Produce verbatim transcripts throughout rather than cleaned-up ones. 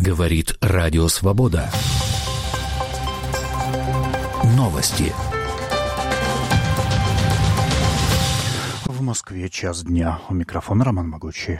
Говорит Радио Свобода. Новости. В Москве час дня. У микрофона Роман Могучий.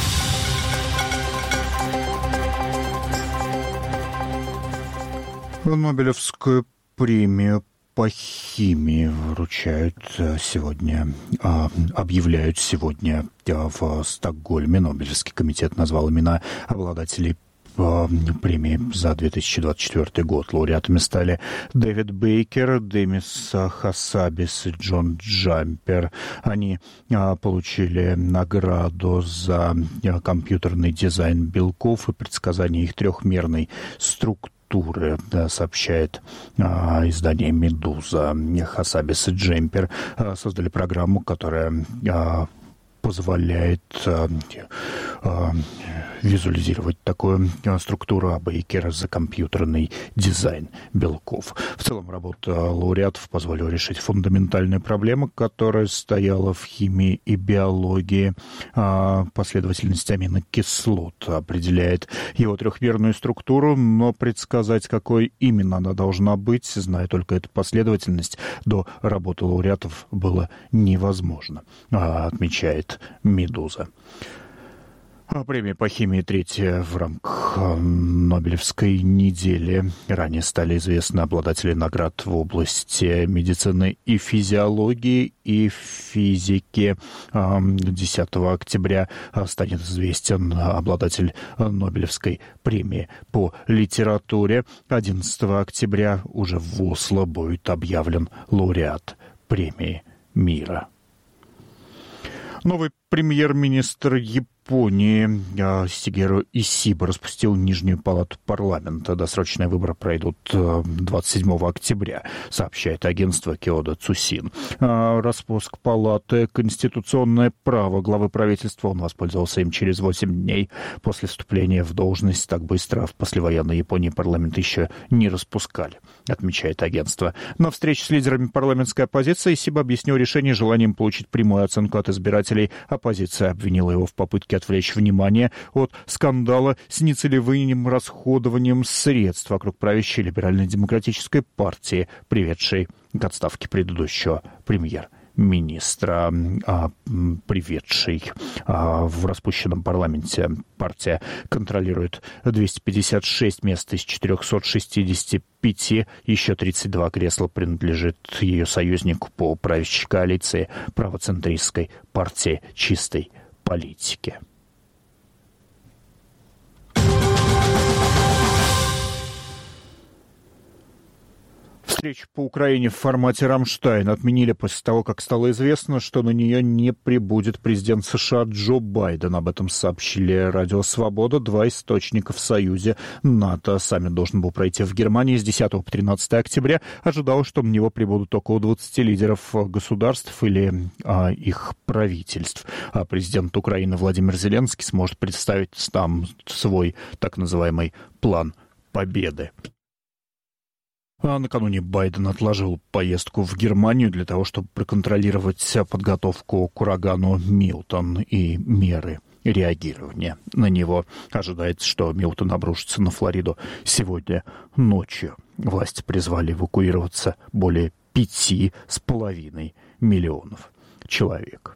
Нобелевскую премию по химии вручают сегодня, объявляют сегодня в Стокгольме. Нобелевский комитет назвал имена обладателей премии за две тысячи двадцать четвёртый год. Лауреатами стали Дэвид Бейкер, Демис Хасабис и Джон Джампер. Они получили награду за компьютерный дизайн белков и предсказание их трехмерной структуры. Да, сообщает а, издание «Медуза». Хасабис и Джемпер а, создали программу, которая а, позволяет а, а, визуализировать такую а, структуру, а Бейкера за компьютерный дизайн белков. В целом, работа лауреатов позволила решить фундаментальную проблему, которая стояла в химии и биологии. А, последовательность аминокислот определяет его трехмерную структуру, но предсказать, какой именно она должна быть, зная только эту последовательность, до работы лауреатов было невозможно, а, отмечает «Медуза». Премия по химии третья в рамках Нобелевской недели. Ранее стали известны обладатели наград в области медицины и физиологии и физики. десятого октября станет известен обладатель Нобелевской премии по литературе. одиннадцатого октября уже в Осло будет объявлен лауреат премии мира. Новый премьер-министр Японии Сигеру Исиба распустил Нижнюю палату парламента. Досрочные выборы пройдут двадцать седьмого октября, сообщает агентство Киода Цусин. Распуск палаты — конституционное право главы правительства. Он воспользовался им через восемь дней после вступления в должность. Так быстро в послевоенной Японии парламент еще не распускали, отмечает агентство. На встрече с лидерами парламентской оппозиции Исиба объяснил решение желанием получить прямую оценку от избирателей. Оппозиция обвинила его в попытке отвлечь внимание от скандала с нецелевым расходованием средств вокруг правящей либерально-демократической партии, приведшей к отставке предыдущего премьер-министра, а, приведшей а, в распущенном парламенте. Партия контролирует двести пятьдесят шесть мест из четырехсот шестидесяти пяти, еще тридцать два кресла принадлежит ее союзнику по правящей коалиции, правоцентристской партии чистой политики. Встречу по Украине в формате «Рамштайн» отменили после того, как стало известно, что на нее не прибудет президент США Джо Байден. Об этом сообщили Радио Свобода. Два источника в Союзе НАТО. Саммит должен был пройти в Германии с десятого по тринадцатое октября. Ожидалось, что на него прибудут около двадцати лидеров государств или а, их правительств. А президент Украины Владимир Зеленский сможет представить там свой так называемый план победы. А накануне Байден отложил поездку в Германию для того, чтобы проконтролировать подготовку к урагану Милтон и меры реагирования на него. Ожидается, что Милтон обрушится на Флориду сегодня ночью. Власти призвали эвакуироваться более пяти с половиной миллионов человек.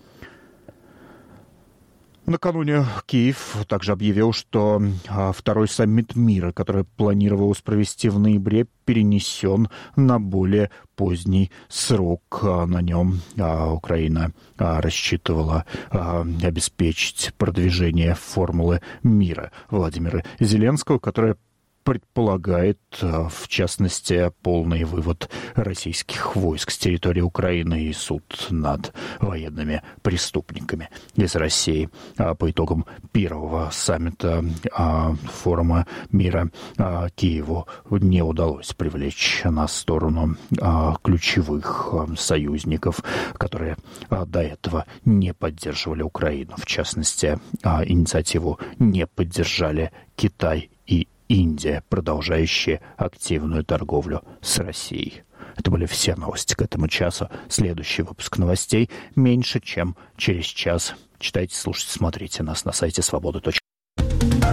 Накануне Киев также объявил, что второй саммит мира, который планировалось провести в ноябре, перенесен на более поздний срок. На нем Украина рассчитывала обеспечить продвижение формулы мира Владимира Зеленского, которая предполагает, в частности, полный вывод российских войск с территории Украины и суд над военными преступниками из России. По итогам первого саммита форума мира Киеву не удалось привлечь на сторону ключевых союзников, которые до этого не поддерживали Украину. В частности, инициативу не поддержали Китай и Индия, продолжающая активную торговлю с Россией. Это были все новости к этому часу. Следующий выпуск новостей меньше, чем через час. Читайте, слушайте, смотрите нас на сайте свобода точка ру.